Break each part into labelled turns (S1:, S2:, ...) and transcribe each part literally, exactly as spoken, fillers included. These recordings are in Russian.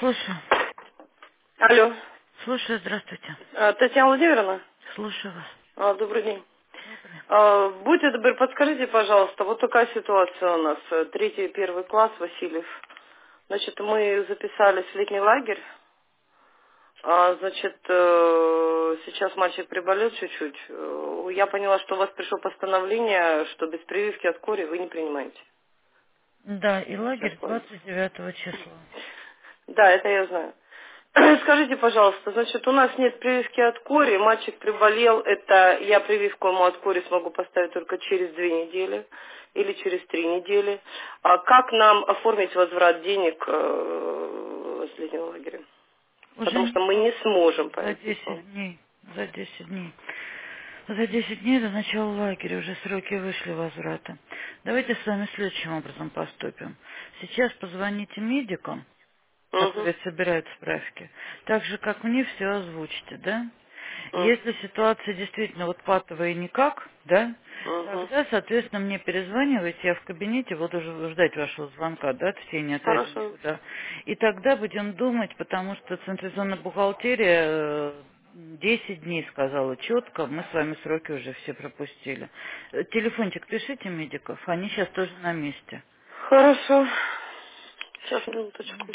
S1: Слушаю.
S2: Алло.
S1: Слушаю, здравствуйте.
S2: А, Татьяна Владимировна?
S1: Слушаю вас.
S2: А, добрый день.
S1: Добрый.
S2: А, будьте добры, подскажите, пожалуйста, вот такая ситуация у нас. э, Третий, первый класс, Васильев. Значит, мы записались в летний лагерь. А, значит, э, сейчас мальчик приболел чуть-чуть. Э, Я поняла, что у вас пришло постановление, что без прививки от кори вы не принимаете.
S1: Да, и
S2: Сейчас
S1: лагерь
S2: понял.
S1: двадцать девятого числа.
S2: Да, это я знаю. Скажите, пожалуйста, значит, у нас нет прививки от кори, мальчик приболел, это я прививку ему от кори смогу поставить только через две недели или через три недели. А как нам оформить возврат денег э, с летнего лагеря?
S1: Уже
S2: Потому
S1: не
S2: что мы не сможем по
S1: за
S2: этому
S1: десять
S2: поводу.
S1: дней. За десять дней. За десять дней до начала лагеря уже сроки вышли возврата. Давайте с вами следующим образом поступим. Сейчас позвоните медикам,
S2: Угу,
S1: которые собирают справки. Так же, как мне, все озвучите, да?
S2: угу,
S1: Если ситуация действительно вот патовая никак, да,
S2: угу.
S1: тогда, соответственно, мне перезванивайте, я в кабинете буду ж- ждать вашего звонка, да, в течение отойду
S2: Хорошо.
S1: никуда. И тогда будем думать, потому что централизованная бухгалтерия э, десять дней сказала четко, мы с вами сроки уже все пропустили. Э, Телефончик пишите медиков, они сейчас тоже на месте.
S2: Хорошо. Сейчас, минуточку.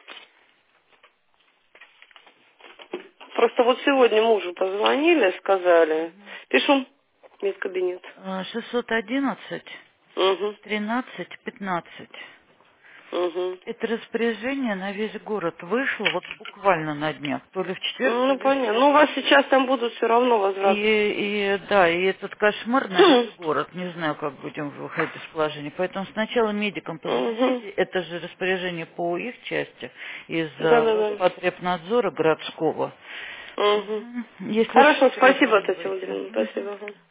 S2: Просто вот сегодня мужу позвонили, сказали. Пишу. Медкабинет.
S1: Э, шестьсот одиннадцать
S2: Угу,
S1: тринадцать пятнадцать.
S2: угу.
S1: Это распоряжение на весь город вышло вот буквально на днях, то ли в четверг, то
S2: Ну,
S1: ли в
S2: понятно. Ну, у вас
S1: пятницу.
S2: сейчас там будут все равно
S1: И,
S2: возврат.
S1: и да, и этот кошмар на весь город. Не знаю, как будем выходить из положения. Поэтому сначала медикам
S2: Угу.
S1: позвоните. Это же распоряжение по их части из э,
S2: Да-да-да.
S1: Роспотребнадзора городского.
S2: Угу.
S1: Мгм. Если что,
S2: Хорошо, спасибо, Татьяна
S1: перезванивайте.
S2: Владимировна.
S1: Мгм.
S2: Спасибо. Ага.